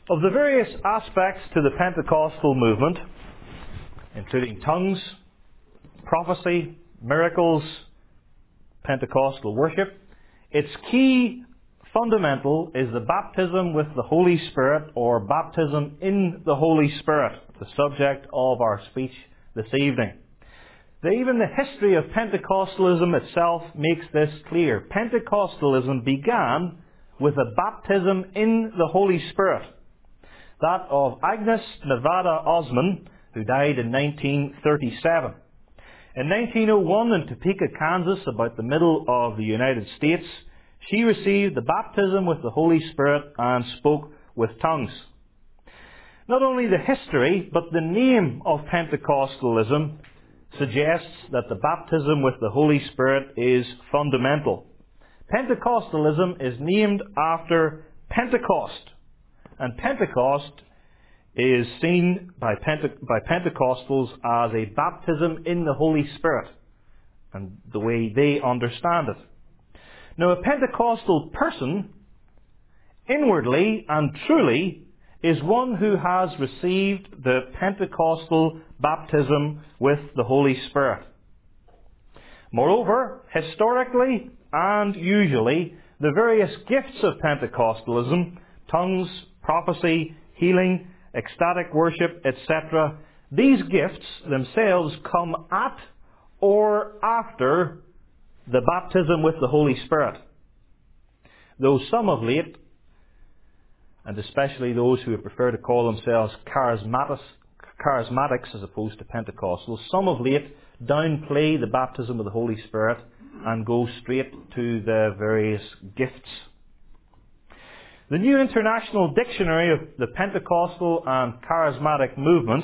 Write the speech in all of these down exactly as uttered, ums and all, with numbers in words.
Of the various aspects to the Pentecostal movement, including tongues, prophecy, miracles, Pentecostal worship, its key fundamental is the baptism with the Holy Spirit, or baptism in the Holy Spirit, the subject of our speech this evening. The, even the history of Pentecostalism itself makes this clear. Pentecostalism began with a baptism in the Holy Spirit. That of Agnes Nevada Osman, who died in nineteen thirty-seven. In nineteen oh one, in Topeka, Kansas, about the middle of the United States, she received the baptism with the Holy Spirit and spoke with tongues. Not only the history, but the name of Pentecostalism suggests that the baptism with the Holy Spirit is fundamental. Pentecostalism is named after Pentecost, and Pentecost is seen by, Pente- by Pentecostals as a baptism in the Holy Spirit, and the way they understand it. Now, a Pentecostal person, inwardly and truly, is one who has received the Pentecostal baptism with the Holy Spirit. Moreover, historically and usually, the various gifts of Pentecostalism, tongues, prophecy, healing, ecstatic worship, et cetera, these gifts themselves come at or after the baptism with the Holy Spirit. Though some of late, and especially those who prefer to call themselves charismatics, charismatics as opposed to Pentecostals, some of late downplay the baptism of the Holy Spirit and go straight to the various gifts. The New International Dictionary of the Pentecostal and Charismatic Movements,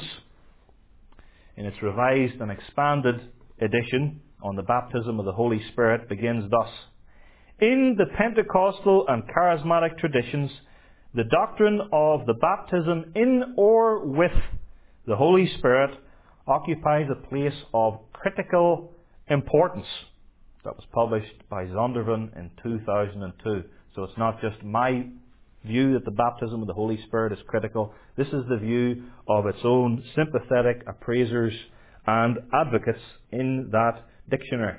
in its revised and expanded edition on the baptism of the Holy Spirit, begins thus: in the Pentecostal and Charismatic traditions, the doctrine of the baptism in or with the Holy Spirit occupies a place of critical importance. That was published by Zondervan in two thousand two. So it's not just my view that the baptism of the Holy Spirit is critical. This is the view of its own sympathetic appraisers and advocates in that dictionary.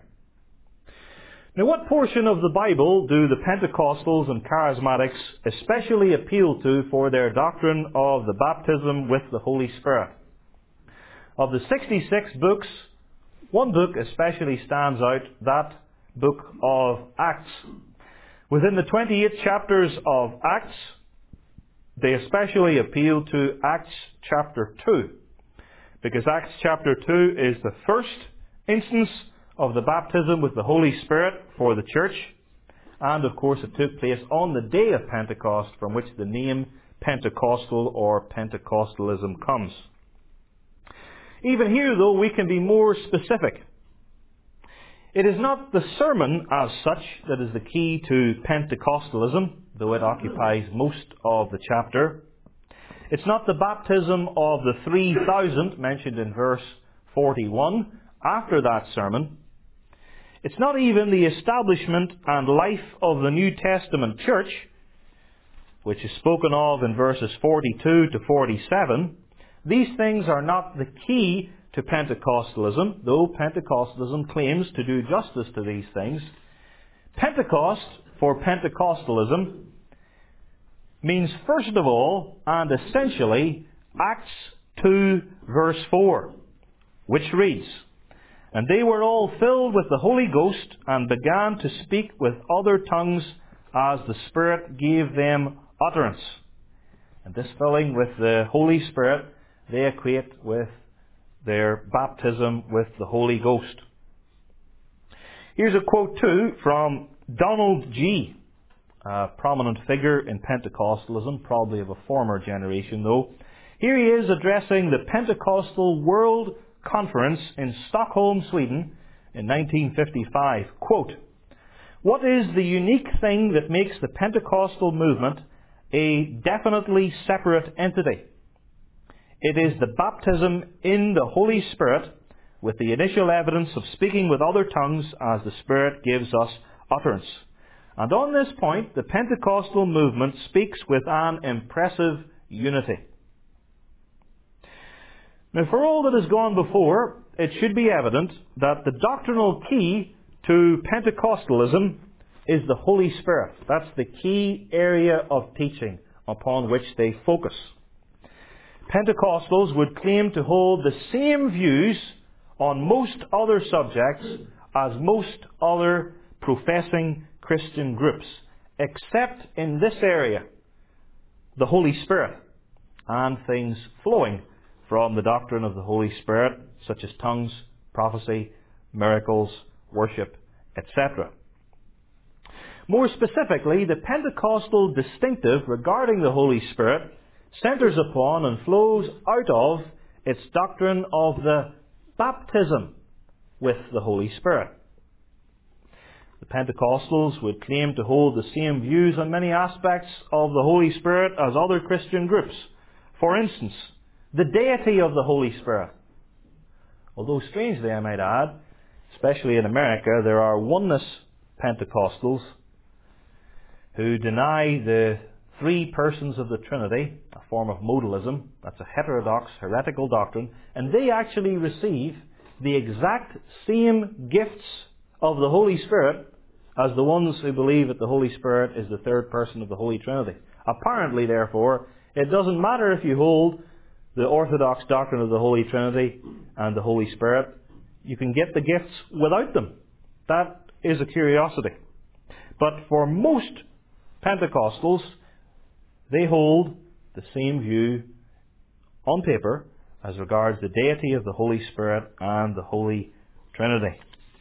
Now, what portion of the Bible do the Pentecostals and Charismatics especially appeal to for their doctrine of the baptism with the Holy Spirit? Of the sixty-six books, one book especially stands out, that book of Acts. Within the twenty-eight chapters of Acts, they especially appeal to Acts chapter two, because Acts chapter two is the first instance of the baptism with the Holy Spirit for the church, and of course it took place on the day of Pentecost, from which the name Pentecostal or Pentecostalism comes. Even here, though, we can be more specific. It is not the sermon as such that is the key to Pentecostalism, though it occupies most of the chapter. It's not the baptism of the three thousand mentioned in verse forty-one after that sermon. It's not even the establishment and life of the New Testament church, which is spoken of in verses forty-two to forty-seven. These things are not the key to Pentecostalism, though Pentecostalism claims to do justice to these things. Pentecost, for Pentecostalism, means first of all and essentially Acts two verse four, which reads, "And they were all filled with the Holy Ghost and began to speak with other tongues as the Spirit gave them utterance." And this filling with the Holy Spirit they equate with their baptism with the Holy Ghost. Here's a quote too from Donald G., a prominent figure in Pentecostalism, probably of a former generation though. Here he is addressing the Pentecostal World Conference in Stockholm, Sweden in nineteen fifty-five. Quote, "What is the unique thing that makes the Pentecostal movement a definitely separate entity? It is the baptism in the Holy Spirit with the initial evidence of speaking with other tongues as the Spirit gives us utterance. And on this point, the Pentecostal movement speaks with an impressive unity. Now, for all that has gone before, it should be evident that the doctrinal key to Pentecostalism is the Holy Spirit. That's the key area of teaching upon which they focus. Pentecostals would claim to hold the same views on most other subjects as most other professing Christian groups, except in this area, the Holy Spirit, and things flowing from the doctrine of the Holy Spirit, such as tongues, prophecy, miracles, worship, et cetera. More specifically, the Pentecostal distinctive regarding the Holy Spirit centers upon and flows out of its doctrine of the baptism with the Holy Spirit. The Pentecostals would claim to hold the same views on many aspects of the Holy Spirit as other Christian groups. For instance, the deity of the Holy Spirit. Although strangely, I might add, especially in America, there are oneness Pentecostals who deny the three persons of the Trinity, a form of modalism. That's a heterodox, heretical doctrine, and they actually receive the exact same gifts of the Holy Spirit as the ones who believe that the Holy Spirit is the third person of the Holy Trinity. Apparently, therefore, it doesn't matter if you hold the orthodox doctrine of the Holy Trinity and the Holy Spirit. You can get the gifts without them. That is a curiosity. But for most Pentecostals, they hold the same view on paper as regards the deity of the Holy Spirit and the Holy Trinity.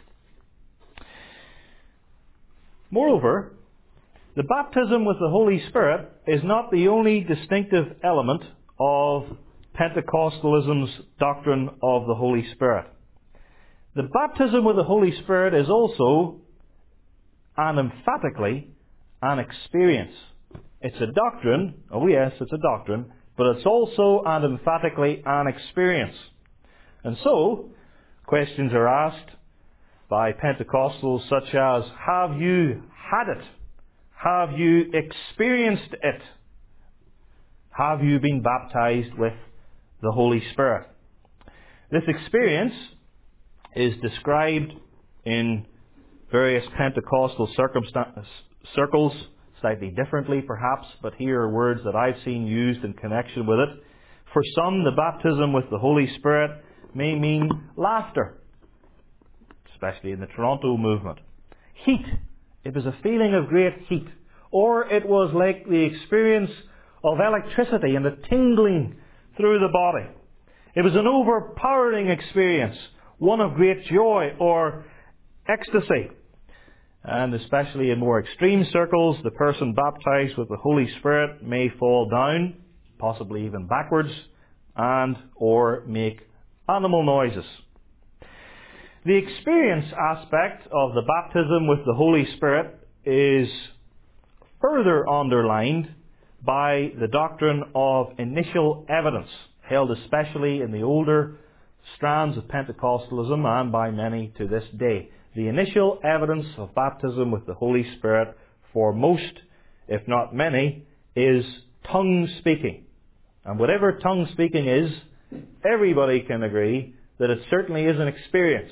Moreover, the baptism with the Holy Spirit is not the only distinctive element of Pentecostalism's doctrine of the Holy Spirit. The baptism with the Holy Spirit is also, and emphatically, an experience. It's a doctrine, oh yes, it's a doctrine, but it's also and emphatically an experience. And so, questions are asked by Pentecostals such as, have you had it? Have you experienced it? Have you been baptized with the Holy Spirit? This experience is described in various Pentecostal circumstances, circles, slightly differently perhaps, but here are words that I've seen used in connection with it. For some, the baptism with the Holy Spirit may mean laughter, especially in the Toronto movement. Heat. It was a feeling of great heat. Or it was like the experience of electricity and a tingling through the body. It was an overpowering experience, one of great joy or ecstasy. And especially in more extreme circles, the person baptized with the Holy Spirit may fall down, possibly even backwards, and or make animal noises. The experience aspect of the baptism with the Holy Spirit is further underlined by the doctrine of initial evidence, held especially in the older strands of Pentecostalism and by many to this day. The initial evidence of baptism with the Holy Spirit for most, if not many, is tongue speaking. And whatever tongue speaking is, everybody can agree that it certainly is an experience.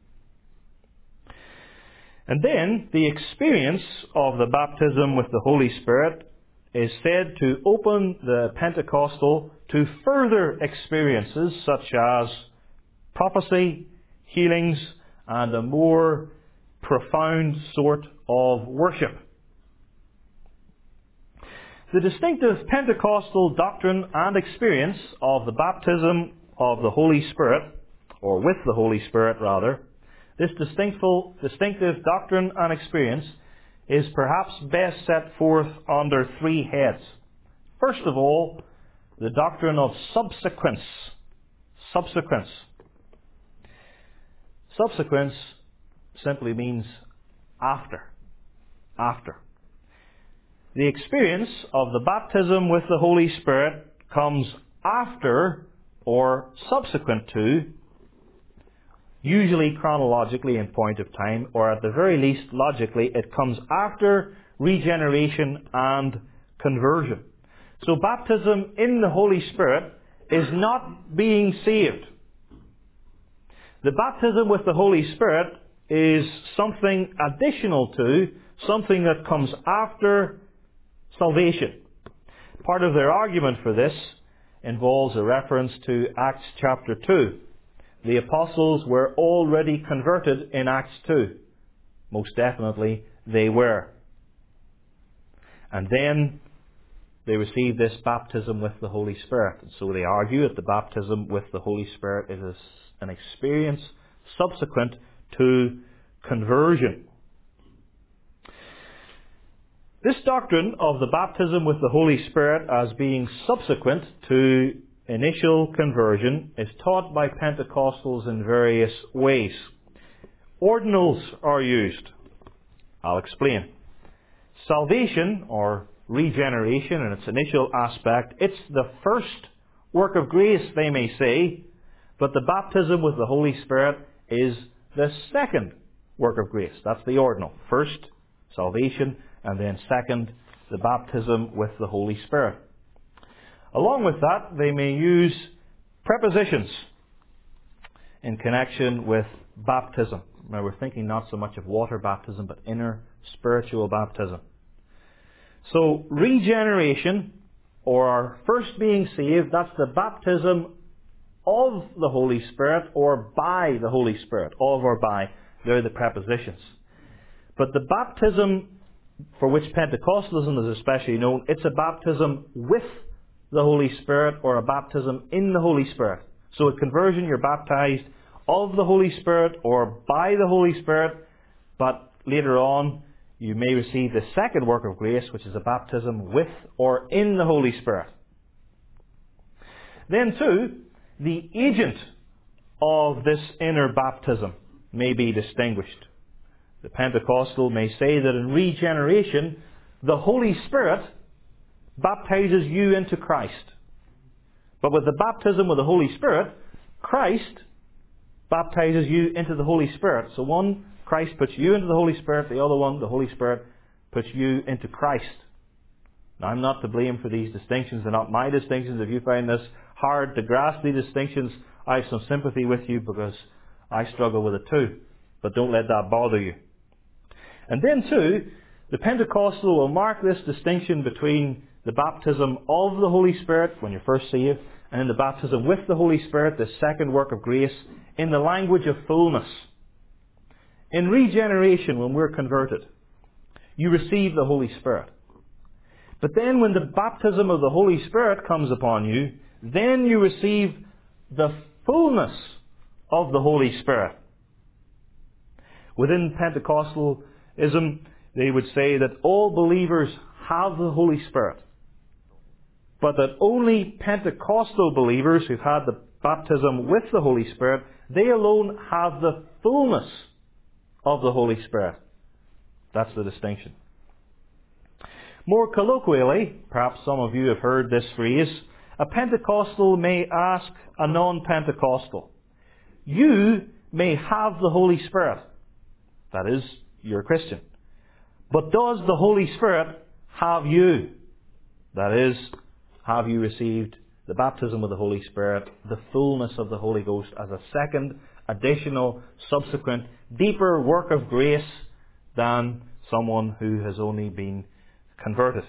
And then, the experience of the baptism with the Holy Spirit is said to open the Pentecostal to further experiences such as prophecy, healings, and a more profound sort of worship. The distinctive Pentecostal doctrine and experience of the baptism of the Holy Spirit, or with the Holy Spirit rather, this distinctive doctrine and experience is perhaps best set forth under three heads. First of all, the doctrine of subsequence. Subsequence. Subsequence simply means after. After. The experience of the baptism with the Holy Spirit comes after or subsequent to, usually chronologically in point of time, or at the very least logically, it comes after regeneration and conversion. So baptism in the Holy Spirit is not being saved. The baptism with the Holy Spirit is something additional to, something that comes after salvation. Part of their argument for this involves a reference to Acts chapter two. The apostles were already converted in Acts two. Most definitely they were. And then they received this baptism with the Holy Spirit. And so they argue that the baptism with the Holy Spirit is an experience subsequent to conversion. This doctrine of the baptism with the Holy Spirit as being subsequent to initial conversion is taught by Pentecostals in various ways. Ordinals are used. I'll explain. Salvation, or regeneration in its initial aspect, it's the first work of grace, they may say, but the baptism with the Holy Spirit is the second work of grace. That's the ordinal. First, salvation, and then second, the baptism with the Holy Spirit. Along with that, they may use prepositions in connection with baptism. Now, we're thinking not so much of water baptism, but inner spiritual baptism. So, regeneration, or our first being saved, that's the baptism of the Holy Spirit, or by the Holy Spirit. Of or by, they're the prepositions. But the baptism for which Pentecostalism is especially known, it's a baptism with the Holy Spirit, or a baptism in the Holy Spirit. So at conversion, you're baptized of the Holy Spirit or by the Holy Spirit, but later on, you may receive the second work of grace, which is a baptism with or in the Holy Spirit. Then too, the agent of this inner baptism may be distinguished. The Pentecostal may say that in regeneration, the Holy Spirit baptizes you into Christ. But with the baptism with the Holy Spirit, Christ baptizes you into the Holy Spirit. So one, Christ puts you into the Holy Spirit. The other one, the Holy Spirit puts you into Christ. Now, I'm not to blame for these distinctions. They're not my distinctions. If you find this hard to grasp these distinctions, I have some sympathy with you, because I struggle with it too. But don't let that bother you. And then too, the Pentecostal will mark this distinction between the baptism of the Holy Spirit when you're first saved, and in the baptism with the Holy Spirit, the second work of grace, in the language of fullness. In regeneration, when we're converted, you receive the Holy Spirit. But then when the baptism of the Holy Spirit comes upon you, then you receive the fullness of the Holy Spirit. Within Pentecostalism, they would say that all believers have the Holy Spirit, but that only Pentecostal believers who've had the baptism with the Holy Spirit, they alone have the fullness of the Holy Spirit. That's the distinction. More colloquially, perhaps some of you have heard this phrase, a Pentecostal may ask a non-Pentecostal, you may have the Holy Spirit. That is, you're a Christian. But does the Holy Spirit have you? That is, have you received the baptism of the Holy Spirit, the fullness of the Holy Ghost, as a second, additional, subsequent, deeper work of grace than someone who has only been converted?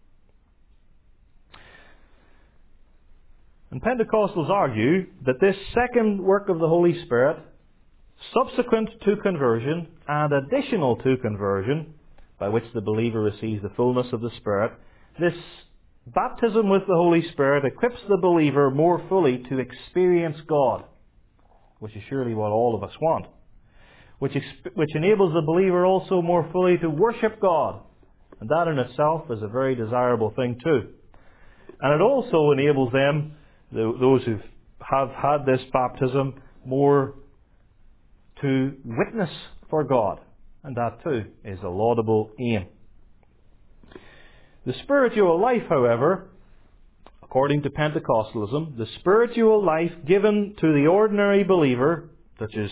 And Pentecostals argue that this second work of the Holy Spirit, subsequent to conversion and additional to conversion, by which the believer receives the fullness of the Spirit, this baptism with the Holy Spirit equips the believer more fully to experience God, which is surely what all of us want, which, exp- which enables the believer also more fully to worship God. And that in itself is a very desirable thing too. And it also enables them, the, those who have had this baptism, more to witness for God. And that too is a laudable aim. The spiritual life, however, according to Pentecostalism, the spiritual life given to the ordinary believer, such as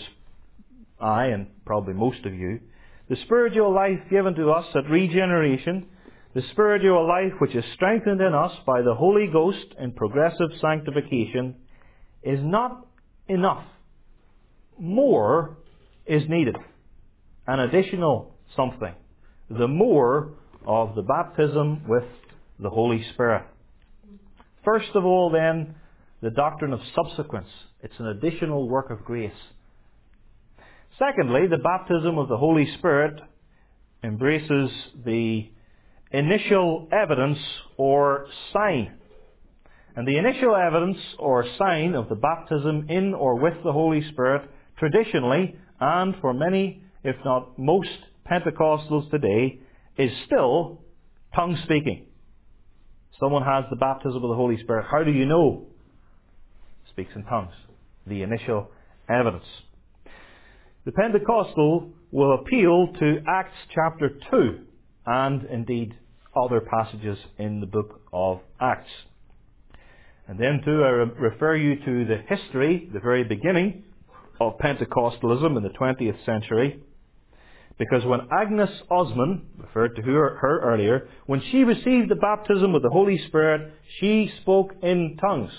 I and probably most of you, the spiritual life given to us at regeneration, The spiritual life which is strengthened in us by the Holy Ghost in progressive sanctification is not enough. More is needed. An additional something. The more of the baptism with the Holy Spirit. First of all, then, the doctrine of subsequence. It's an additional work of grace. Secondly, the baptism of the Holy Spirit embraces the initial evidence or sign. And the initial evidence or sign of the baptism in or with the Holy Spirit, traditionally, and for many, if not most, Pentecostals today, is still tongue speaking. Someone has the baptism of the Holy Spirit. How do you know? Speaks in tongues. The initial evidence. The Pentecostal will appeal to Acts chapter two and indeed other passages in the book of Acts. And then too I re- refer you to the history, the very beginning of Pentecostalism in the twentieth century. Because when Agnes Osman, referred to her, her earlier, when she received the baptism with the Holy Spirit, she spoke in tongues.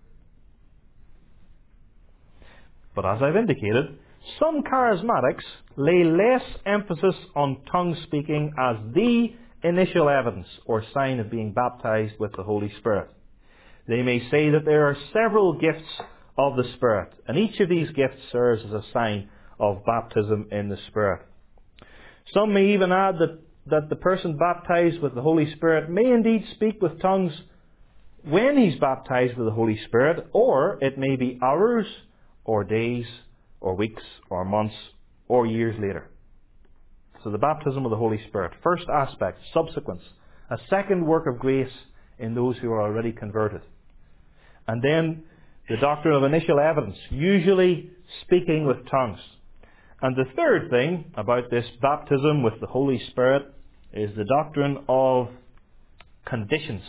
But as I've indicated, some charismatics lay less emphasis on tongue speaking as the initial evidence or sign of being baptized with the Holy Spirit. They may say that there are several gifts of the Spirit, and each of these gifts serves as a sign of baptism in the Spirit. Some may even add that, that the person baptized with the Holy Spirit may indeed speak with tongues when he's baptized with the Holy Spirit, or it may be hours, or days, or weeks, or months, or years later. So the baptism of the Holy Spirit. First aspect, subsequence. A second work of grace in those who are already converted. And then the doctrine of initial evidence, usually speaking with tongues. And the third thing about this baptism with the Holy Spirit is the doctrine of conditions.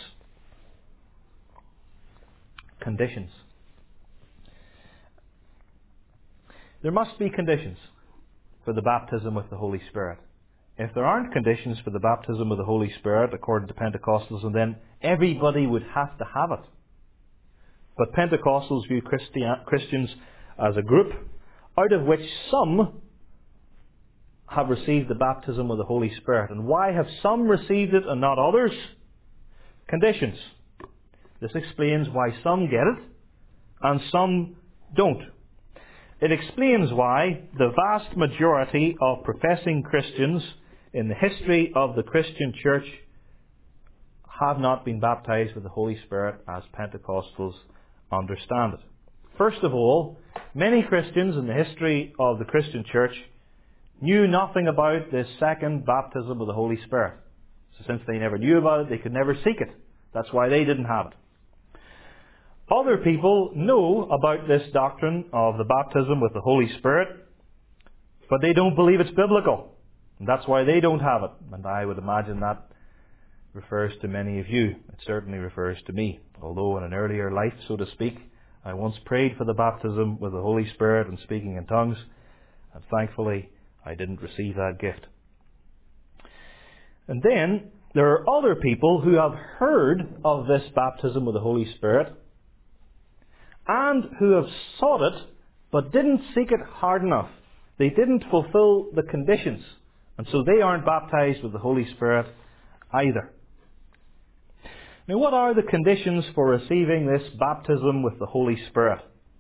Conditions. There must be conditions for the baptism with the Holy Spirit. If there aren't conditions for the baptism with the Holy Spirit, according to Pentecostals, then everybody would have to have it. But Pentecostals view Christians as a group, out of which some have received the baptism of the Holy Spirit. And why have some received it and not others? Conditions. This explains why some get it and some don't. It explains why the vast majority of professing Christians in the history of the Christian church have not been baptized with the Holy Spirit as Pentecostals understand it. First of all, many Christians in the history of the Christian church knew nothing about this second baptism of the Holy Spirit. So since they never knew about it, they could never seek it. That's why they didn't have it. Other people know about this doctrine of the baptism with the Holy Spirit, but they don't believe it's biblical. And that's why they don't have it. And I would imagine that refers to many of you. It certainly refers to me. Although in an earlier life, so to speak, I once prayed for the baptism with the Holy Spirit and speaking in tongues, and thankfully I didn't receive that gift. And then there are other people who have heard of this baptism with the Holy Spirit and who have sought it but didn't seek it hard enough. They didn't fulfill the conditions, and so they aren't baptized with the Holy Spirit either. Now, what are the conditions for receiving this baptism with the Holy Spirit?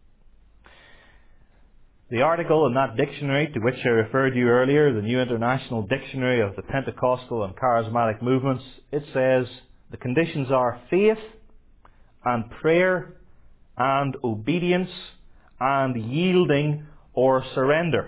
The article in that dictionary to which I referred you earlier, the New International Dictionary of the Pentecostal and Charismatic Movements, it says the conditions are faith and prayer and obedience and yielding or surrender.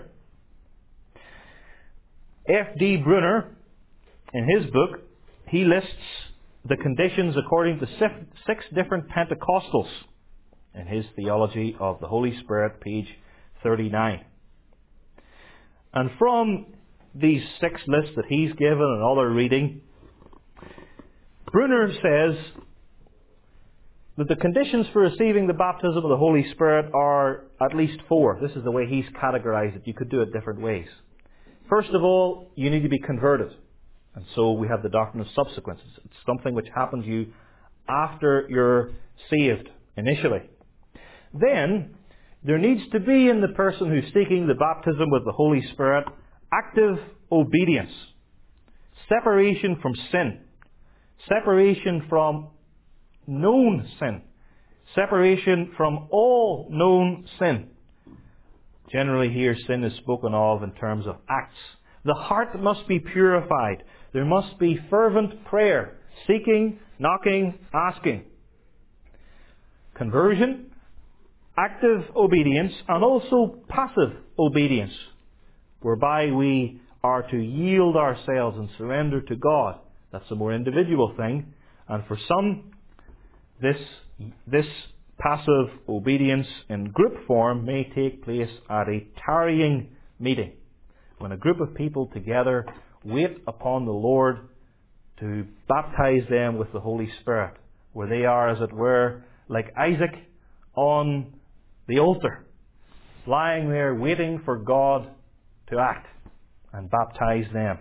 F D Brunner, in his book, he lists the conditions according to six different Pentecostals in his Theology of the Holy Spirit, page thirty-nine. And from these six lists that he's given and other reading, Brunner says that the conditions for receiving the baptism of the Holy Spirit are at least four. This is the way he's categorized it. You could do it different ways. First of all, you need to be converted. And so we have the doctrine of subsequences. It's something which happens to you after you're saved initially. Then, there needs to be in the person who's seeking the baptism with the Holy Spirit active obedience. Separation from sin. Separation from known sin. Separation from all known sin. Generally here sin is spoken of in terms of acts. The heart must be purified. There must be fervent prayer, seeking, knocking, asking. Conversion, active obedience, and also passive obedience, whereby we are to yield ourselves and surrender to God. That's a more individual thing. And for some, this, this passive obedience in group form may take place at a tarrying meeting, when a group of people together wait upon the Lord to baptize them with the Holy Spirit, where they are, as it were, like Isaac on the altar, lying there waiting for God to act and baptize them.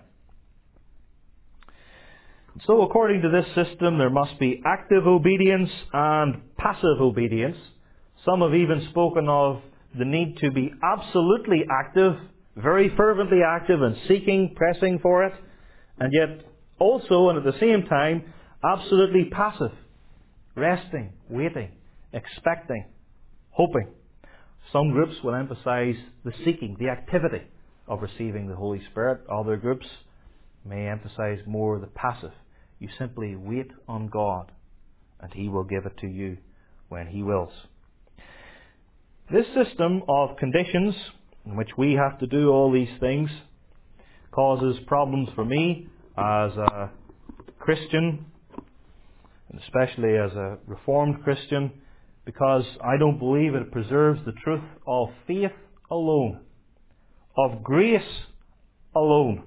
So according to this system, there must be active obedience and passive obedience. Some have even spoken of the need to be absolutely active, very fervently active and seeking, pressing for it, and yet also, and at the same time, absolutely passive, resting, waiting, expecting, hoping. Some groups will emphasize the seeking, the activity of receiving the Holy Spirit. Other groups may emphasize more the passive. You simply wait on God, and He will give it to you when He wills. This system of conditions in which we have to do all these things causes problems for me as a Christian, and especially as a Reformed Christian, because I don't believe it preserves the truth of faith alone, of grace alone.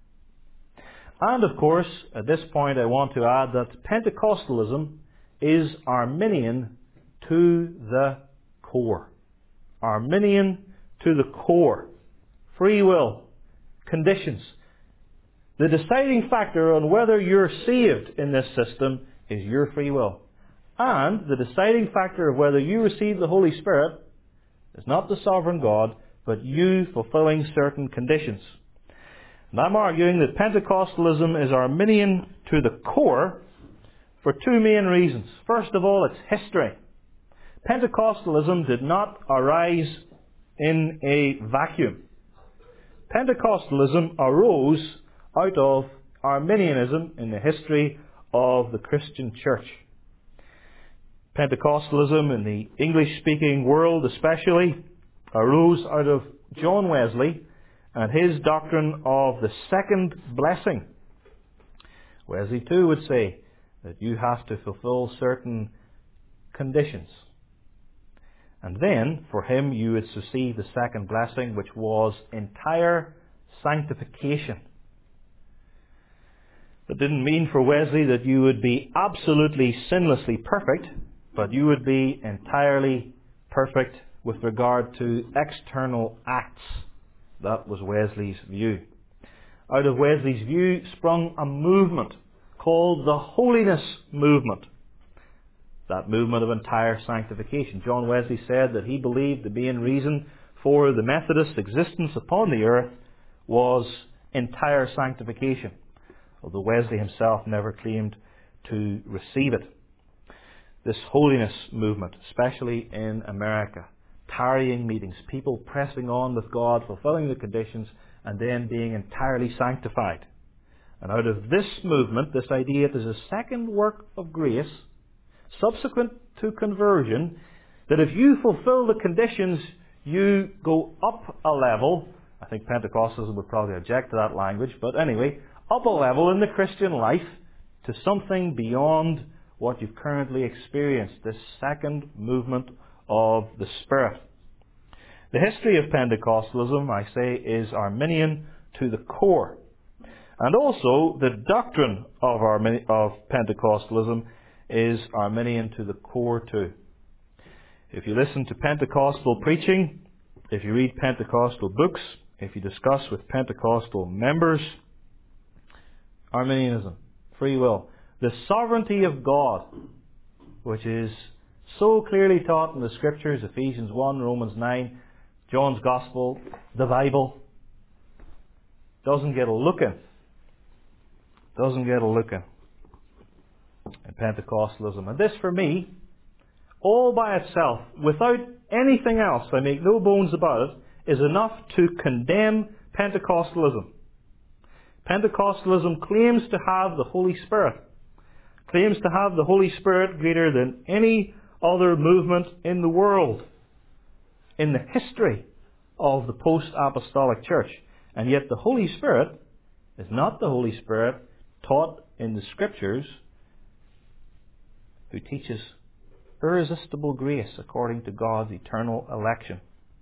And of course, at this point I want to add that Pentecostalism is Arminian to the core. Arminian to the core. Free will. Conditions. The deciding factor on whether you're saved in this system is your free will. And the deciding factor of whether you receive the Holy Spirit is not the sovereign God, but you fulfilling certain conditions. And I'm arguing that Pentecostalism is Arminian to the core for two main reasons. First of all, it's history. Pentecostalism did not arise in a vacuum. Pentecostalism arose out of Arminianism in the history of the Christian church. Pentecostalism in the English-speaking world especially arose out of John Wesley and his doctrine of the second blessing. Wesley too would say that you have to fulfill certain conditions. And then, for him, you would receive the second blessing, which was entire sanctification. That didn't mean for Wesley that you would be absolutely sinlessly perfect, but you would be entirely perfect with regard to external acts. That was Wesley's view. Out of Wesley's view sprung a movement called the Holiness Movement. That movement of entire sanctification. John Wesley said that he believed the main reason for the Methodist existence upon the earth was entire sanctification, although Wesley himself never claimed to receive it. This holiness movement, especially in America, tarrying meetings, people pressing on with God, fulfilling the conditions, and then being entirely sanctified. And out of this movement, this idea that there's a second work of grace, subsequent to conversion, that if you fulfill the conditions, you go up a level. I think Pentecostalism would probably object to that language, but anyway, up a level in the Christian life to something beyond what you've currently experienced, this second movement of the Spirit. The history of Pentecostalism, I say, is Arminian to the core. And also, the doctrine of, Armin- of Pentecostalism is Arminian to the core too. If you listen to Pentecostal preaching, if you read Pentecostal books, if you discuss with Pentecostal members, Arminianism. Free will. The sovereignty of God, which is so clearly taught in the Scriptures, Ephesians one, Romans nine, John's Gospel, the Bible, doesn't get a look in. Doesn't get a look in. In Pentecostalism. And this for me, all by itself, without anything else, I make no bones about it, is enough to condemn Pentecostalism. Pentecostalism claims to have the Holy Spirit. Claims to have the Holy Spirit greater than any other movement in the world, in the history of the post-apostolic church. And yet the Holy Spirit is not the Holy Spirit taught in the Scriptures, who teaches irresistible grace according to God's eternal election.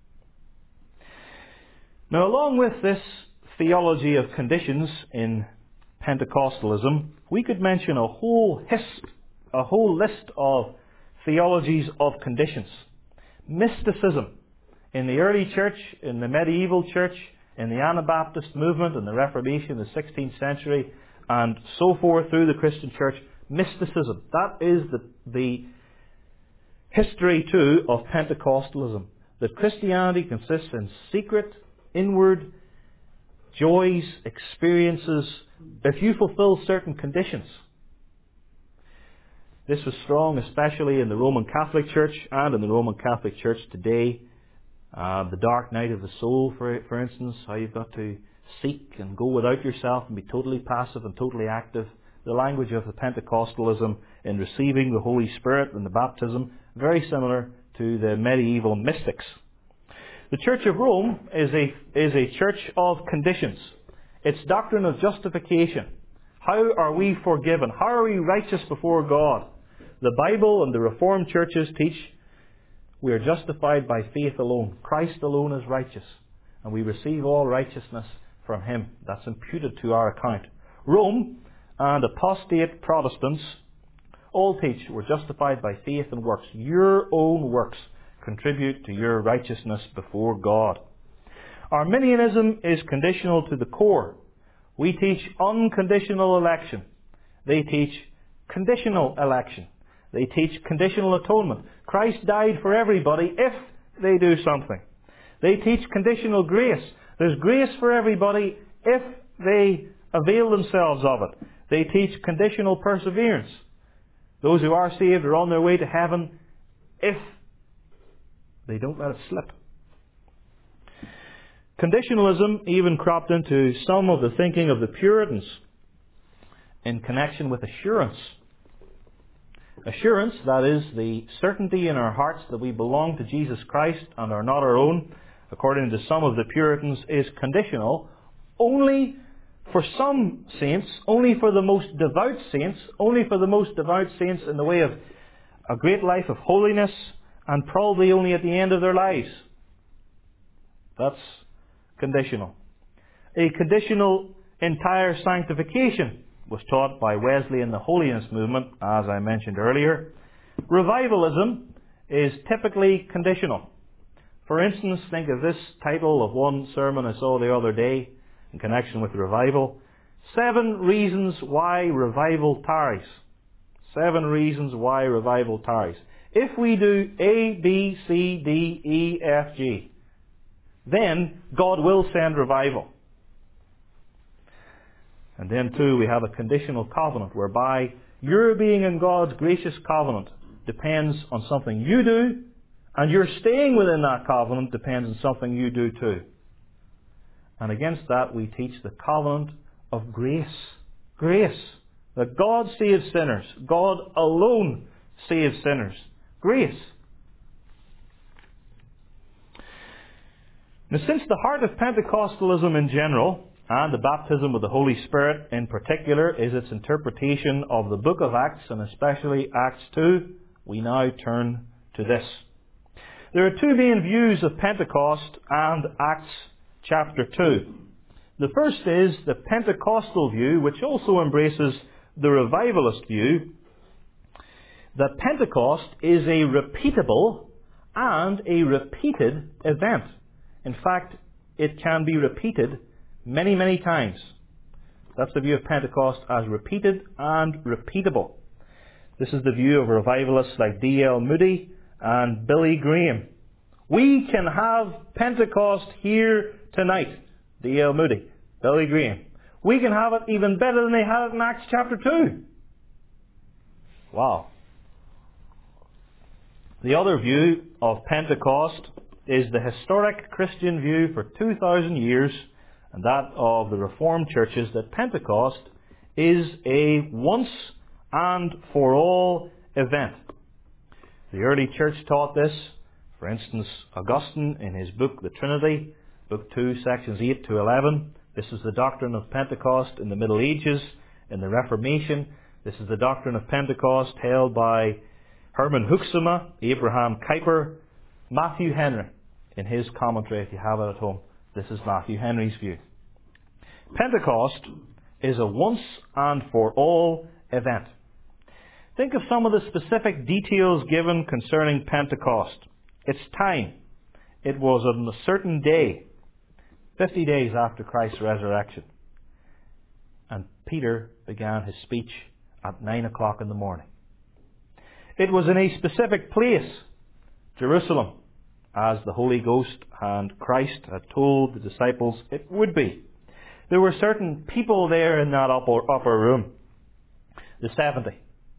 Now, along with this theology of conditions in Pentecostalism, we could mention a whole his, a whole list of theologies of conditions. Mysticism in the early church, in the medieval church, in the Anabaptist movement, in the Reformation in the sixteenth century, and so forth through the Christian church. Mysticism. That is the, the history too of Pentecostalism. That Christianity consists in secret, inward joys, experiences, if you fulfill certain conditions. This was strong especially in the Roman Catholic Church and in the Roman Catholic Church today. Uh, the dark night of the soul, for, for instance, how you've got to seek and go without yourself and be totally passive and totally active. The language of the Pentecostalism in receiving the Holy Spirit and the baptism, very similar to the medieval mystics. The Church of Rome is a, is a church of conditions. Its doctrine of justification. How are we forgiven? How are we righteous before God? The Bible and the Reformed churches teach we are justified by faith alone. Christ alone is righteous. And we receive all righteousness from Him. That's imputed to our account. Rome and apostate Protestants all teach we're justified by faith and works. Your own works contribute to your righteousness before God. Arminianism is conditional to the core. We teach unconditional election. They teach conditional election. They teach conditional atonement. Christ died for everybody if they do something. They teach conditional grace. There's grace for everybody if they avail themselves of it. They teach conditional perseverance. Those who are saved are on their way to heaven if they don't let it slip. Conditionalism even cropped into some of the thinking of the Puritans in connection with assurance. Assurance, that is, the certainty in our hearts that we belong to Jesus Christ and are not our own, according to some of the Puritans, is conditional only for some saints, only for the most devout saints, only for the most devout saints in the way of a great life of holiness, and probably only at the end of their lives. That's conditional. A conditional entire sanctification was taught by Wesley in the Holiness Movement, as I mentioned earlier. Revivalism is typically conditional. For instance, think of this title of one sermon I saw the other day in connection with revival. Seven reasons why revival tarries. Seven reasons why revival tarries. If we do A, B, C, D, E, F, G, then God will send revival. And then too, we have a conditional covenant whereby your being in God's gracious covenant depends on something you do, and your staying within that covenant depends on something you do too. And against that we teach the covenant of grace. Grace. That God saves sinners. God alone saves sinners. Grace. Now, since the heart of Pentecostalism in general, and the baptism with the Holy Spirit in particular, is its interpretation of the book of Acts, and especially Acts two, we now turn to this. There are two main views of Pentecost and Acts chapter two. The first is the Pentecostal view, which also embraces the revivalist view, that Pentecost is a repeatable and a repeated event. In fact, it can be repeated many, many times. That's the view of Pentecost as repeated and repeatable. This is the view of revivalists like D L Moody and Billy Graham. We can have Pentecost here tonight. D L Moody, Billy Graham. We can have it even better than they had it in Acts chapter two. Wow. The other view of Pentecost is the historic Christian view for two thousand years, and that of the Reformed churches, that Pentecost is a once and for all event. The early church taught this. For instance, Augustine in his book The Trinity, book two, sections eight to eleven. This is the doctrine of Pentecost in the Middle Ages, in the Reformation. This is the doctrine of Pentecost held by Herman Hoeksema, Abraham Kuyper, Matthew Henry. In his commentary, if you have it at home, this is Matthew Henry's view. Pentecost is a once and for all event. Think of some of the specific details given concerning Pentecost. Its time. It was on a certain day, fifty days after Christ's resurrection. And Peter began his speech at nine o'clock in the morning. It was in a specific place, Jerusalem, as the Holy Ghost and Christ had told the disciples it would be. There were certain people there in that upper, upper room, the seventy.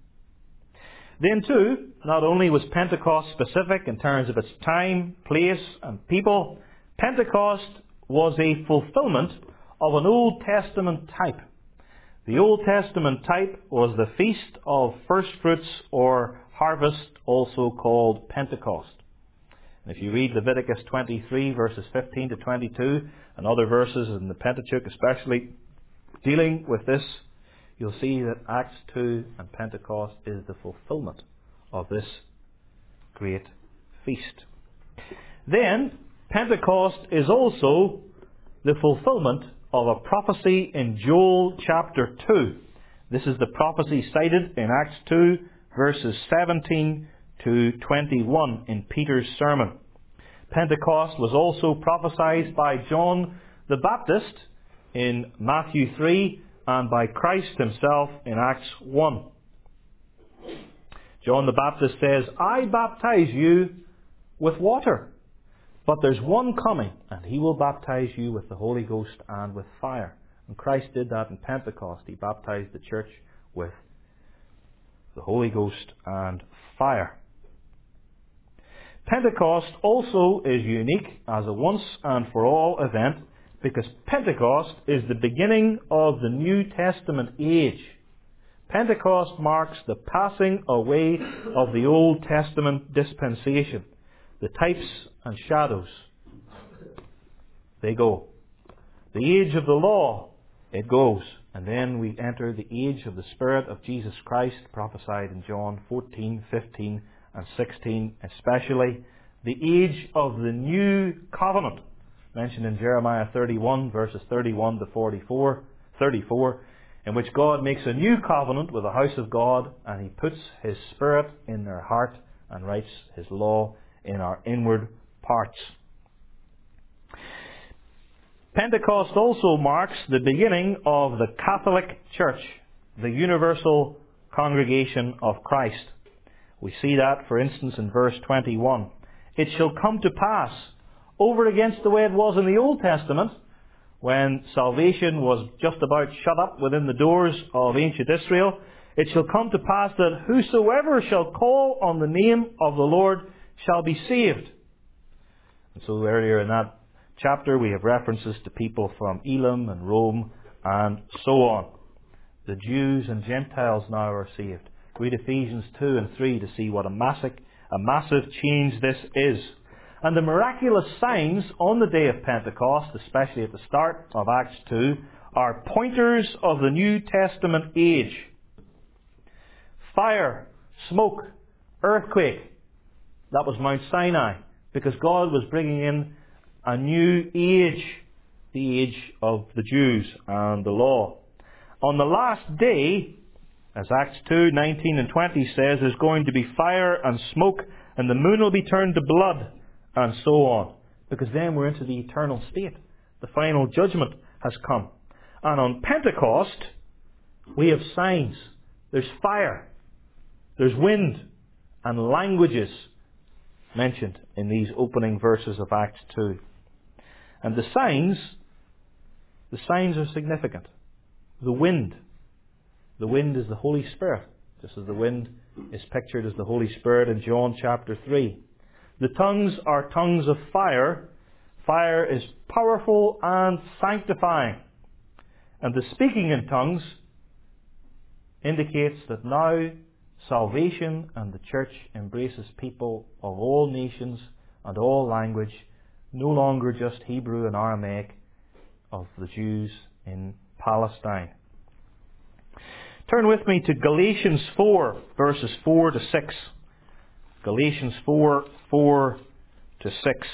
Then too, not only was Pentecost specific in terms of its time, place and people, Pentecost was a fulfillment of an Old Testament type. The Old Testament type was the Feast of First Fruits or Harvest, also called Pentecost. And if you read Leviticus twenty-three, verses fifteen to twenty-two, and other verses in the Pentateuch especially dealing with this, you'll see that Acts two and Pentecost is the fulfillment of this great feast. Then, Pentecost is also the fulfillment of a prophecy in Joel chapter two. This is the prophecy cited in Acts two, verses seventeen to twenty-one in Peter's sermon. Pentecost was also prophesied by John the Baptist in Matthew three and by Christ himself in Acts one. John the Baptist says, I baptize you with water, but there's one coming, and he will baptize you with the Holy Ghost and with fire. And Christ did that in Pentecost. He baptized the church with the Holy Ghost and fire. Pentecost also is unique as a once and for all event because Pentecost is the beginning of the New Testament age. Pentecost marks the passing away of the Old Testament dispensation. The types and shadows, they go. The age of the law, it goes. And then we enter the age of the Spirit of Jesus Christ, prophesied in John fourteen, fifteen and sixteen especially. The age of the new covenant, mentioned in Jeremiah thirty-one, verses thirty-one to forty-four, thirty-four, in which God makes a new covenant with the house of God, and He puts His Spirit in their heart and writes His law in our inward parts. Pentecost also marks the beginning of the Catholic Church, the universal congregation of Christ. We see that, for instance, in verse twenty-one. It shall come to pass, over against the way it was in the Old Testament, when salvation was just about shut up within the doors of ancient Israel, it shall come to pass that whosoever shall call on the name of the Lord shall be saved. And so earlier in that chapter we have references to people from Elam and Rome and so on. The Jews and Gentiles now are saved. Read Ephesians two and three to see what a massive, a massive change this is. And the miraculous signs on the day of Pentecost, especially at the start of Acts two, are pointers of the New Testament age. Fire, smoke, earthquake. That was Mount Sinai, because God was bringing in a new age, the age of the Jews and the law. On the last day, as Acts two, nineteen and twenty says, there's going to be fire and smoke, and the moon will be turned to blood, and so on. Because then we're into the eternal state. The final judgment has come. And on Pentecost, we have signs. There's fire, there's wind, and languages mentioned in these opening verses of Acts two. And the signs, the signs are significant. The wind. The wind is the Holy Spirit, just as the wind is pictured as the Holy Spirit in John chapter three. The tongues are tongues of fire. Fire is powerful and sanctifying. And the speaking in tongues indicates that now salvation and the church embraces people of all nations and all language, no longer just Hebrew and Aramaic of the Jews in Palestine. Turn with me to Galatians four, verses four to six. Galatians four, four to six.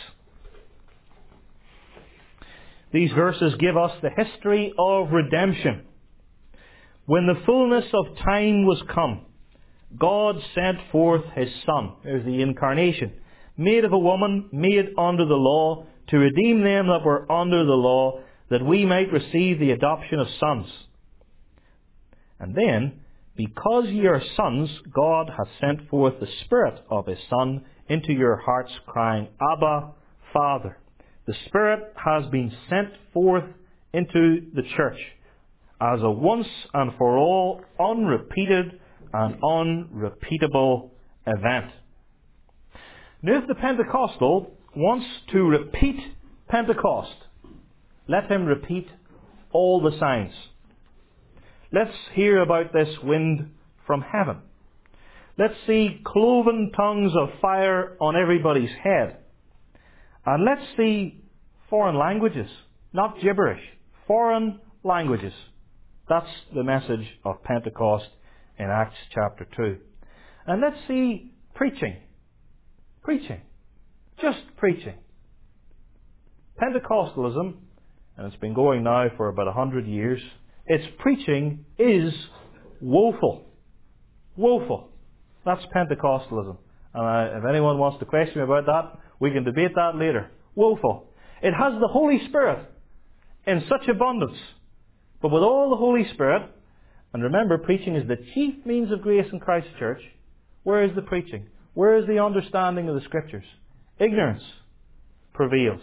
These verses give us the history of redemption. When the fullness of time was come, God sent forth His Son. There's the incarnation. Made of a woman, made under the law, to redeem them that were under the law, that we might receive the adoption of sons. And then, because ye are sons, God hath sent forth the Spirit of His Son into your hearts, crying, Abba, Father. The Spirit has been sent forth into the church as a once and for all, unrepeated and unrepeatable event. Now, if the Pentecostal wants to repeat Pentecost, let him repeat all the signs. Let's hear about this wind from heaven. Let's see cloven tongues of fire on everybody's head. And let's see foreign languages, not gibberish, foreign languages. That's the message of Pentecost in Acts chapter two. And let's see preaching. Preaching. Just preaching. Pentecostalism, and it's been going now for about a hundred years, its preaching is woeful. Woeful. That's Pentecostalism. And uh, if anyone wants to question me about that, we can debate that later. Woeful. It has the Holy Spirit in such abundance. But with all the Holy Spirit, and remember, preaching is the chief means of grace in Christ's church, where is the preaching? Where is the understanding of the Scriptures? Ignorance prevails.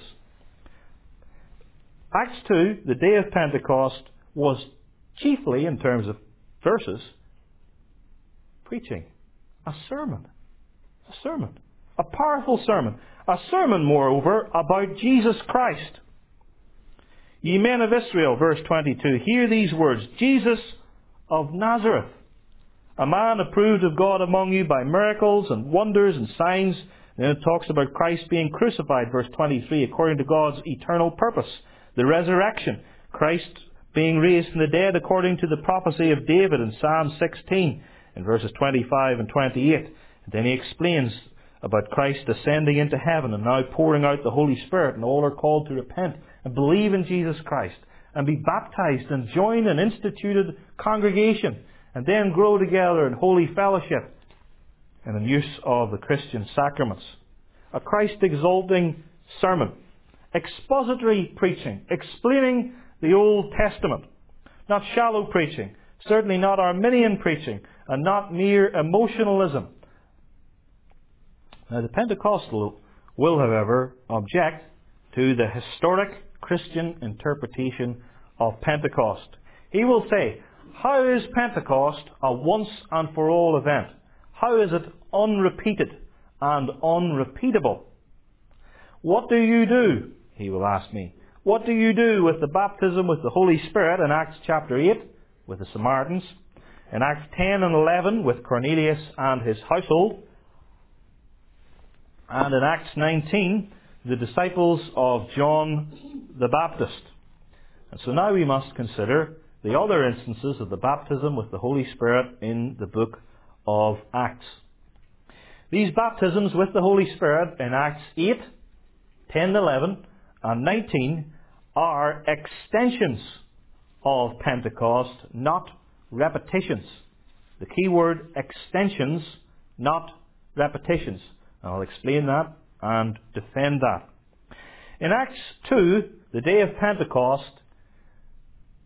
Acts two, the day of Pentecost, was chiefly, in terms of verses, preaching. A sermon. A sermon. A powerful sermon. A sermon, moreover, about Jesus Christ. Ye men of Israel, verse twenty-two, hear these words, Jesus of Nazareth, a man approved of God among you by miracles and wonders and signs. And then it talks about Christ being crucified, verse twenty-three, according to God's eternal purpose. The resurrection, Christ being raised from the dead according to the prophecy of David in Psalm sixteen, in verses twenty-five and twenty-eight. And then he explains about Christ ascending into heaven and now pouring out the Holy Spirit, and all are called to repent and believe in Jesus Christ and be baptized and join an instituted congregation and then grow together in holy fellowship and in use of the Christian sacraments. A Christ-exalting sermon. Expository preaching, explaining the Old Testament. Not shallow preaching, certainly not Arminian preaching, and not mere emotionalism. Now, the Pentecostal will, however, object to the historic Christian interpretation of Pentecost. He will say, how is Pentecost a once and for all event? How is it unrepeated and unrepeatable? What do you do? He will ask me. What do you do with the baptism with the Holy Spirit in Acts chapter eight with the Samaritans, in Acts ten and eleven with Cornelius and his household, and in Acts nineteen, the disciples of John the Baptist? And so now we must consider the other instances of the baptism with the Holy Spirit in the book of Acts. These baptisms with the Holy Spirit in Acts eight, ten, eleven, and nineteen are extensions of Pentecost, not repetitions. The key word, extensions, not repetitions. I'll explain that and defend that. In Acts two, the day of Pentecost,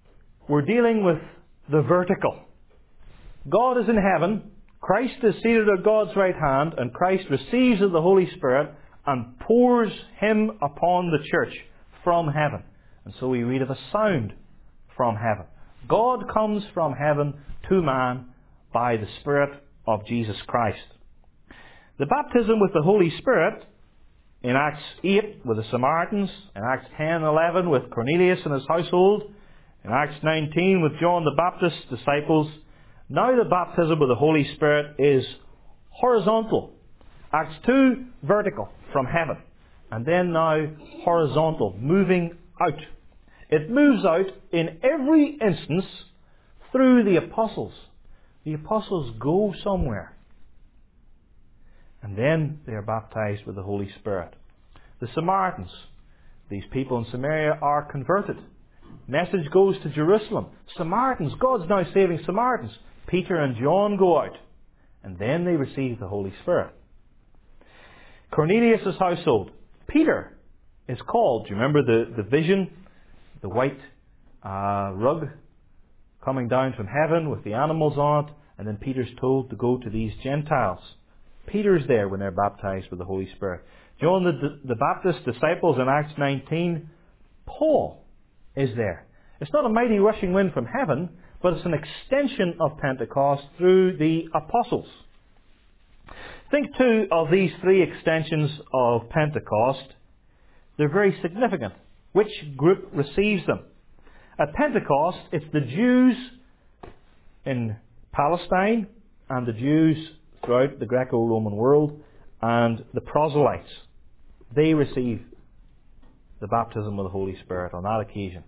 we're dealing with the vertical. God is in heaven, Christ is seated at God's right hand, and Christ receives of the Holy Spirit and pours Him upon the church from heaven. And so we read of a sound from heaven. God comes from heaven to man by the Spirit of Jesus Christ. The baptism with the Holy Spirit in Acts eight with the Samaritans, in Acts ten and eleven with Cornelius and his household, in Acts nineteen with John the Baptist's disciples. Now the baptism with the Holy Spirit is horizontal. Acts two, vertical, from heaven. And then now horizontal, moving out. It moves out in every instance through the apostles. The apostles go somewhere. And then they are baptized with the Holy Spirit. The Samaritans, these people in Samaria, are converted. Message goes to Jerusalem. Samaritans, God's now saving Samaritans. Peter and John go out. And then they receive the Holy Spirit. Cornelius' household. Peter is called. Do you remember the, the vision? The white uh, rug coming down from heaven with the animals on it. And then Peter's told to go to these Gentiles. Peter's there when they're baptized with the Holy Spirit. John the, the Baptist's disciples in Acts nineteen. Paul is there. It's not a mighty rushing wind from heaven, but it's an extension of Pentecost through the apostles. Think too of these three extensions of Pentecost. They're very significant. Which group receives them? At Pentecost, it's the Jews in Palestine and the Jews throughout the Greco-Roman world and the proselytes. They receive the baptism of the Holy Spirit on that occasion.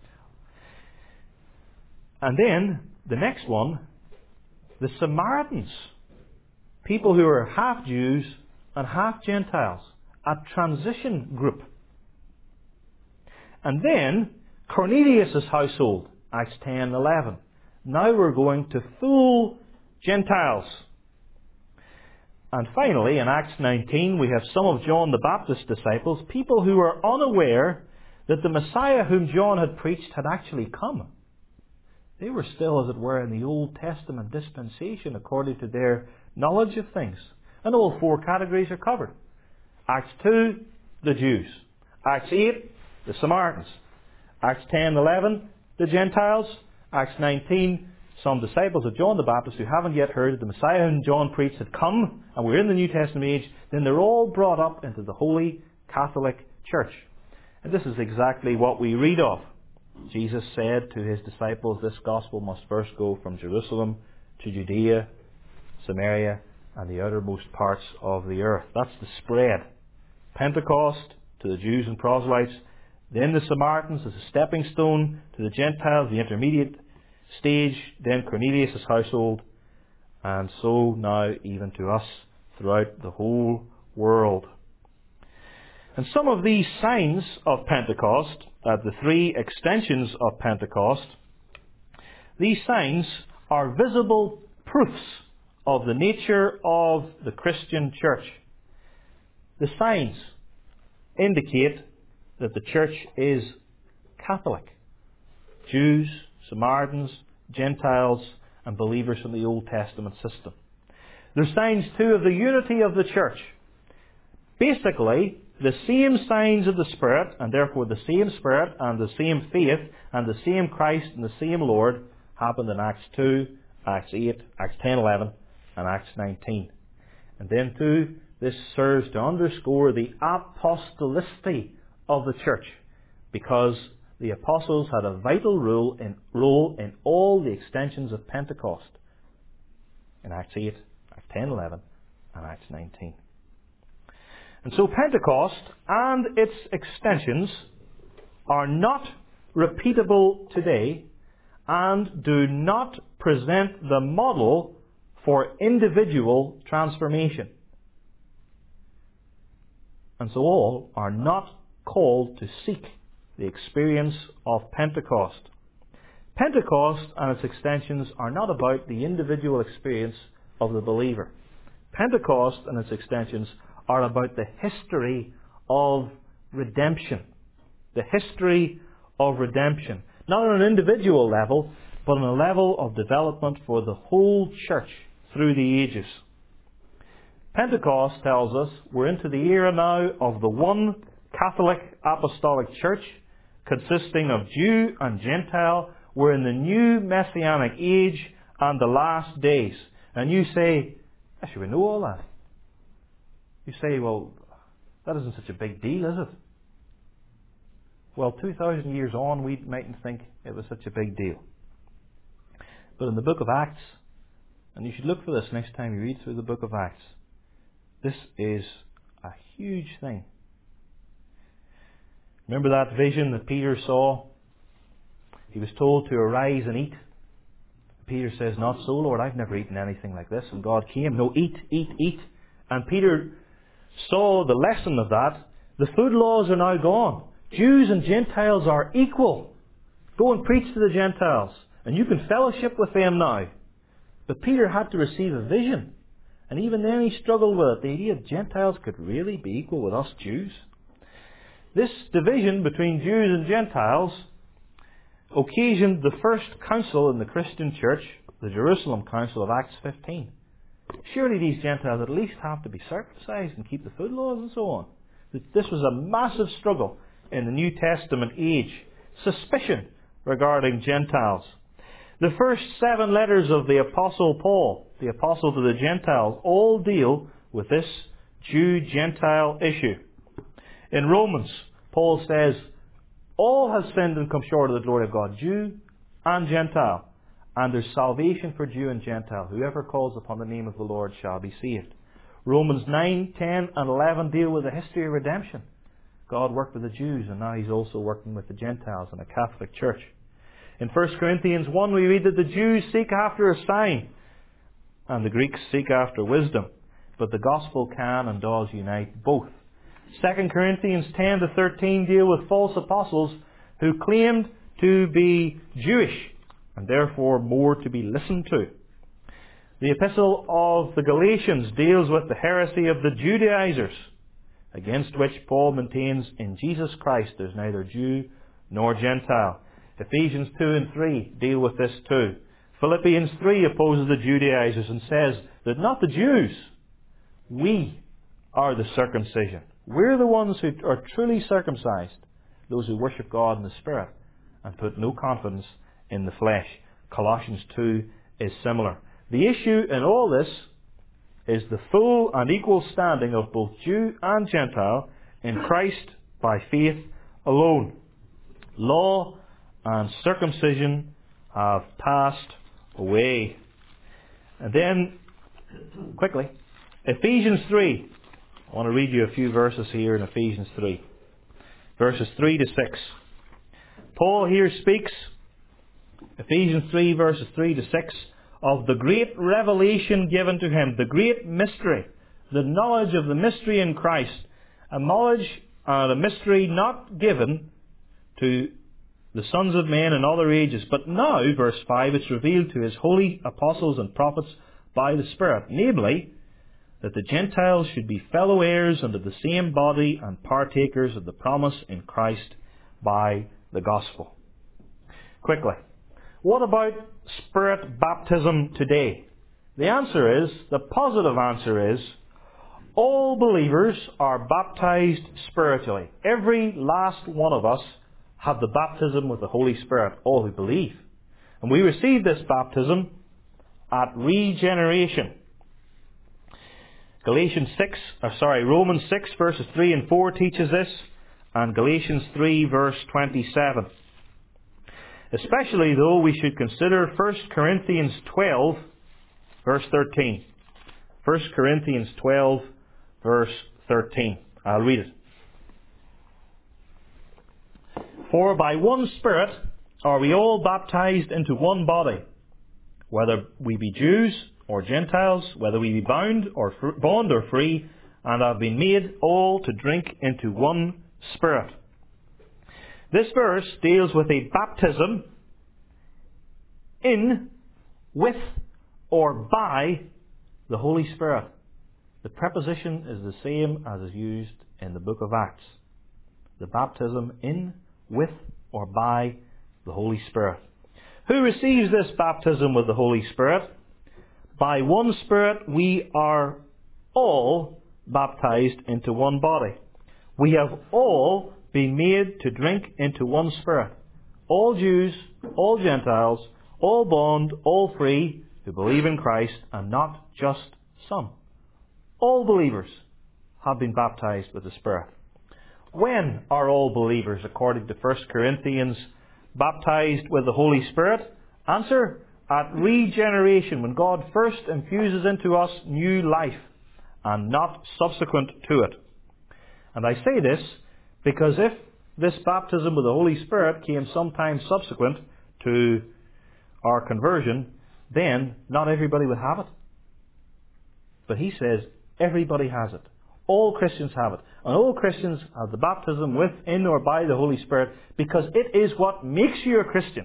And then, the next one, the Samaritans. People who are half Jews and half Gentiles. A transition group. And then, Cornelius' household, Acts ten and eleven. Now we're going to full Gentiles. And finally, in Acts nineteen, we have some of John the Baptist's disciples, people who were unaware that the Messiah whom John had preached had actually come. They were still, as it were, in the Old Testament dispensation according to their knowledge of things. And all four categories are covered. Acts two, the Jews. Acts eight, the Samaritans. Acts ten and eleven, the Gentiles. Acts nineteen, some disciples of John the Baptist who haven't yet heard that the Messiah whom John preached had come, and we're in the New Testament age. Then they're all brought up into the Holy Catholic Church. And this is exactly what we read of. Jesus said to His disciples, this gospel must first go from Jerusalem to Judea, Samaria, and the outermost parts of the earth. That's the spread. Pentecost to the Jews and proselytes, then the Samaritans as a stepping stone to the Gentiles, the intermediate stage, then Cornelius' household, and so now even to us throughout the whole world. And some of these signs of Pentecost, uh, the three extensions of Pentecost, these signs are visible proofs of the nature of the Christian church. The signs indicate that the church is Catholic. Jews, Samaritans, Gentiles, and believers from the Old Testament system. They're signs too of the unity of the church. Basically, the same signs of the Spirit, and therefore the same Spirit and the same faith and the same Christ and the same Lord happened in Acts two, Acts eight, Acts ten, eleven, and Acts nineteen. And then too, this serves to underscore the apostolicity of the church, because the apostles had a vital role in, role in all the extensions of Pentecost in Acts eight, Acts ten, eleven, and Acts nineteen. And so Pentecost and its extensions are not repeatable today and do not present the model for individual transformation. And so all are not called to seek the experience of Pentecost. Pentecost and its extensions are not about the individual experience of the believer. Pentecost and its extensions are about the history of redemption. The history of redemption. Not on an individual level, but on a level of development for the whole church through the ages. Pentecost tells us we're into the era now of the one Catholic Apostolic Church, consisting of Jew and Gentile. We're in the new Messianic age and the last days. And you say, actually we know all that. You say, well, that isn't such a big deal, is it? Well, two thousand years on, we mightn't think it was such a big deal. But in the book of Acts, and you should look for this next time you read through the book of Acts, this is a huge thing. Remember that vision that Peter saw? He was told to arise and eat. Peter says, not so, Lord, I've never eaten anything like this. And God came, no, eat, eat, eat. And Peter saw the lesson of that. The food laws are now gone. Jews and Gentiles are equal. Go and preach to the Gentiles. And you can fellowship with them now. But Peter had to receive a vision. And even then he struggled with it. The idea of Gentiles could really be equal with us Jews. This division between Jews and Gentiles occasioned the first council in the Christian church, the Jerusalem Council of Acts fifteen. Surely these Gentiles at least have to be circumcised and keep the food laws and so on. This was a massive struggle in the New Testament age. Suspicion regarding Gentiles. The first seven letters of the Apostle Paul, the Apostle to the Gentiles, all deal with this Jew-Gentile issue. In Romans, Paul says, all have sinned and come short of the glory of God, Jew and Gentile. And there's salvation for Jew and Gentile. Whoever calls upon the name of the Lord shall be saved. Romans nine, ten and eleven deal with the history of redemption. God worked with the Jews and now He's also working with the Gentiles in a Catholic church. In First Corinthians one we read that the Jews seek after a sign and the Greeks seek after wisdom. But the gospel can and does unite both. Second Corinthians ten to thirteen deal with false apostles who claimed to be Jewish and therefore more to be listened to. The epistle of the Galatians deals with the heresy of the Judaizers, against which Paul maintains in Jesus Christ there's neither Jew nor Gentile. Ephesians two and three deal with this too. Philippians three opposes the Judaizers and says that not the Jews, we are the circumcision. We're the ones who are truly circumcised, those who worship God in the Spirit and put no confidence in the flesh. Colossians two is similar. The issue in all this is the full and equal standing of both Jew and Gentile in Christ by faith alone. Law and circumcision have passed away. And then, quickly, Ephesians three. I want to read you a few verses here in Ephesians three. Verses three to six. Paul here speaks, Ephesians three verses three to six, of the great revelation given to him, the great mystery, the knowledge of the mystery in Christ, a knowledge and a mystery not given to the sons of men in other ages, but now, verse five, it's revealed to his holy apostles and prophets by the Spirit, namely, that the Gentiles should be fellow heirs under the same body and partakers of the promise in Christ by the gospel. Quickly, what about Spirit baptism today? The answer is, the positive answer is, all believers are baptized spiritually. Every last one of us have the baptism with the Holy Spirit, all who believe. And we receive this baptism at regeneration. Galatians six, or sorry, Romans six verses three and four teaches this, and Galatians three verse twenty-seven. Especially though we should consider First Corinthians twelve verse thirteen. First Corinthians twelve verse thirteen. I'll read it. For by one Spirit are we all baptized into one body, whether we be Jews or Gentiles, whether we be bound or fr- bond or free, and have been made all to drink into one Spirit. This verse deals with a baptism in, with, or by the Holy Spirit. The preposition is the same as is used in the book of Acts. The baptism in, with, or by the Holy Spirit. Who receives this baptism with the Holy Spirit? By one Spirit we are all baptized into one body. We have all been made to drink into one Spirit. All Jews, all Gentiles, all bond, all free, who believe in Christ, and not just some. All believers have been baptized with the Spirit. When are all believers, according to First Corinthians, baptized with the Holy Spirit? Answer, at regeneration, when God first infuses into us new life, and not subsequent to it. And I say this because if this baptism with the Holy Spirit came sometime subsequent to our conversion, then not everybody would have it. But he says everybody has it. All Christians have it. And all Christians have the baptism with, in, or by the Holy Spirit, because it is what makes you a Christian.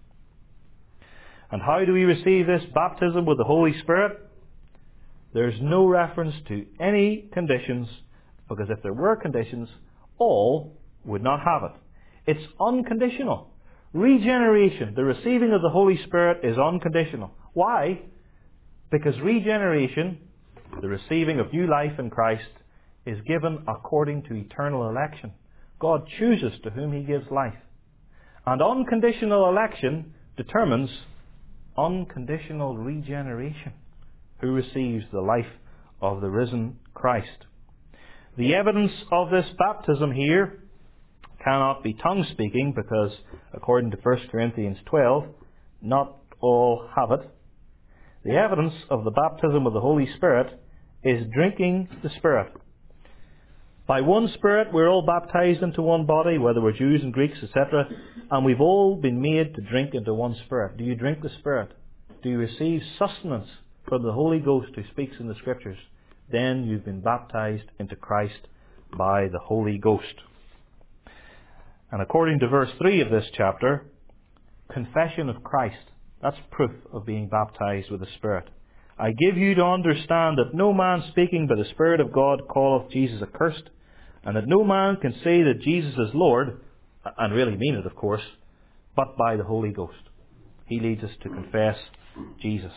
And how do we receive this baptism with the Holy Spirit? There's no reference to any conditions, because if there were conditions, all would not have it. It's unconditional. Regeneration, the receiving of the Holy Spirit, is unconditional. Why? Because regeneration, the receiving of new life in Christ, is given according to eternal election. God chooses to whom He gives life. And unconditional election determines unconditional regeneration. Who receives the life of the risen Christ? The evidence of this baptism here cannot be tongue speaking, because according to First Corinthians twelve, not all have it. The evidence of the baptism of the Holy Spirit is drinking the Spirit. By one Spirit we're all baptized into one body, whether we're Jews and Greeks, et cetera, and we've all been made to drink into one Spirit. Do you drink the Spirit? Do you receive sustenance from the Holy Ghost who speaks in the Scriptures? Then you've been baptized into Christ by the Holy Ghost. And according to verse three of this chapter, confession of Christ, that's proof of being baptized with the Spirit. I give you to understand that no man speaking by the Spirit of God calleth Jesus accursed, and that no man can say that Jesus is Lord, and really mean it, of course, but by the Holy Ghost. He leads us to confess Jesus.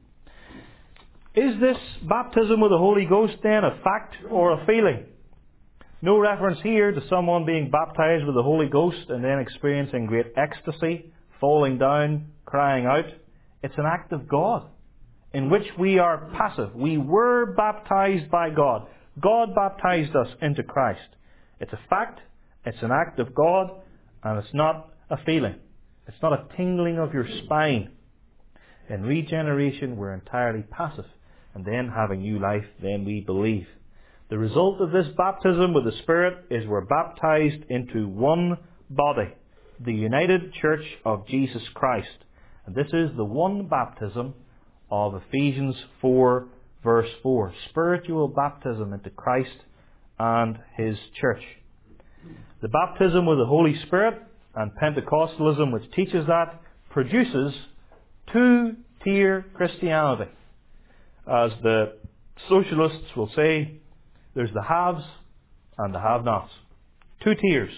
Is this baptism with the Holy Ghost then a fact or a feeling? No reference here to someone being baptized with the Holy Ghost and then experiencing great ecstasy, falling down, crying out. It's an act of God in which we are passive. We were baptized by God. God baptized us into Christ. It's a fact, it's an act of God, and it's not a feeling. It's not a tingling of your spine. In regeneration, we're entirely passive. And then, having new life, then we believe. The result of this baptism with the Spirit is we're baptized into one body, the united church of Jesus Christ. And this is the one baptism of Ephesians four, verse four. Spiritual baptism into Christ and His church. The baptism with the Holy Spirit and Pentecostalism, which teaches that, produces two-tier Christianity. As the socialists will say, there's the haves and the have-nots. Two tiers.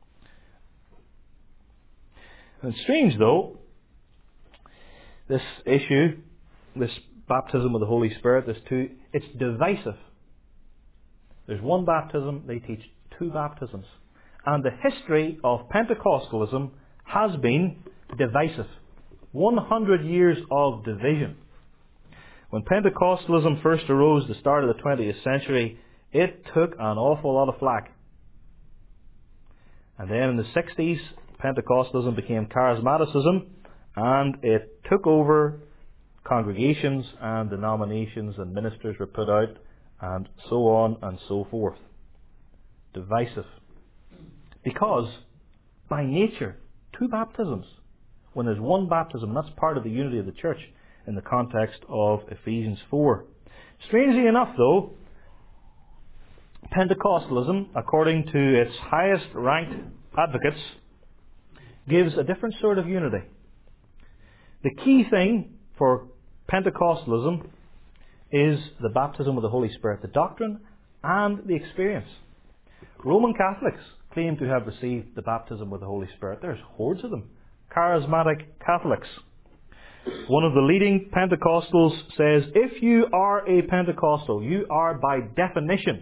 And it's strange, though, this issue, this baptism with the Holy Spirit, this two, it's divisive. There's one baptism, they teach two baptisms. And the history of Pentecostalism has been divisive. one hundred years of division. When Pentecostalism first arose at the start of the twentieth century, it took an awful lot of flack. And then in the sixties, Pentecostalism became charismaticism, and it took over congregations and denominations, and ministers were put out, and so on and so forth. Divisive. Because, by nature, two baptisms. When there's one baptism, that's part of the unity of the church in the context of Ephesians four. Strangely enough, though, Pentecostalism, according to its highest ranked advocates, gives a different sort of unity. The key thing for Pentecostalism is the baptism of the Holy Spirit, the doctrine and the experience. Roman Catholics claim to have received the baptism with the Holy Spirit. There's hordes of them charismatic Catholics. One of the leading Pentecostals says, if you are a Pentecostal, you are by definition,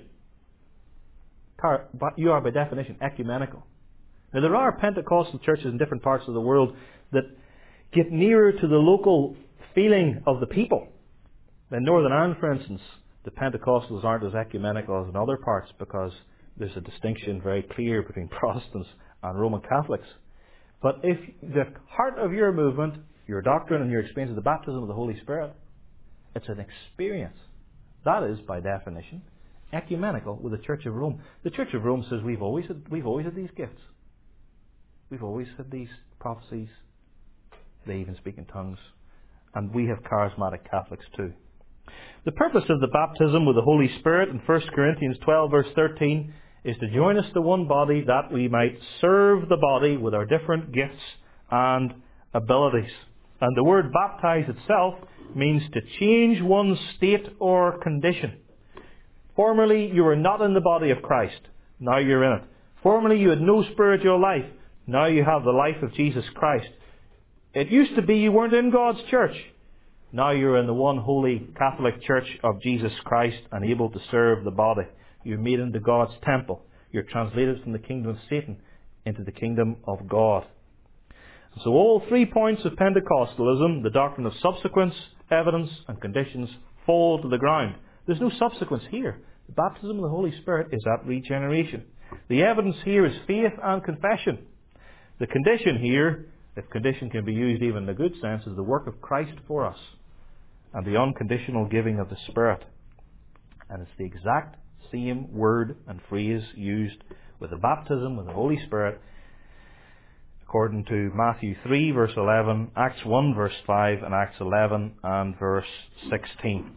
you are by definition ecumenical. Now there are Pentecostal churches in different parts of the world that get nearer to the local feeling of the people. In Northern Ireland, for instance, the Pentecostals aren't as ecumenical as in other parts because there's a distinction very clear between Protestants and Roman Catholics. But if the heart of your movement, your doctrine and your experience of the baptism of the Holy Spirit, it's an experience. That is, by definition, ecumenical with the Church of Rome. The Church of Rome says we've always had, we've always had these gifts. We've always had these prophecies. They even speak in tongues. And we have charismatic Catholics too. The purpose of the baptism with the Holy Spirit in First Corinthians twelve verse thirteen is to join us to one body that we might serve the body with our different gifts and abilities. And the word baptize itself means to change one's state or condition. Formerly you were not in the body of Christ. Now you're in it. Formerly you had no spiritual life. Now you have the life of Jesus Christ. It used to be you weren't in God's church. Now you're in the one holy Catholic Church of Jesus Christ and able to serve the body. You're made into God's temple. You're translated from the kingdom of Satan into the kingdom of God. So all three points of Pentecostalism, the doctrine of subsequence, evidence and conditions, fall to the ground. There's no subsequence here. The baptism of the Holy Spirit is at regeneration. The evidence here is faith and confession. The condition here, if condition can be used even in a good sense, is the work of Christ for us and the unconditional giving of the Spirit. And it's the exact same word and phrase used with the baptism with the Holy Spirit according to Matthew three verse eleven, Acts one verse five and Acts eleven and verse sixteen.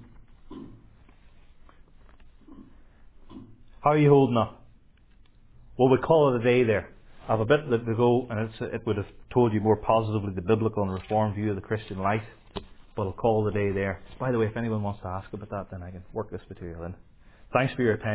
How are you holding up? Well, we call it a day there. I have a bit to go, and it's, it would have told you more positively the biblical and reformed view of the Christian life, but I'll call it a day there. By the way, if anyone wants to ask about that, then I can work this material in. Thanks for your attention.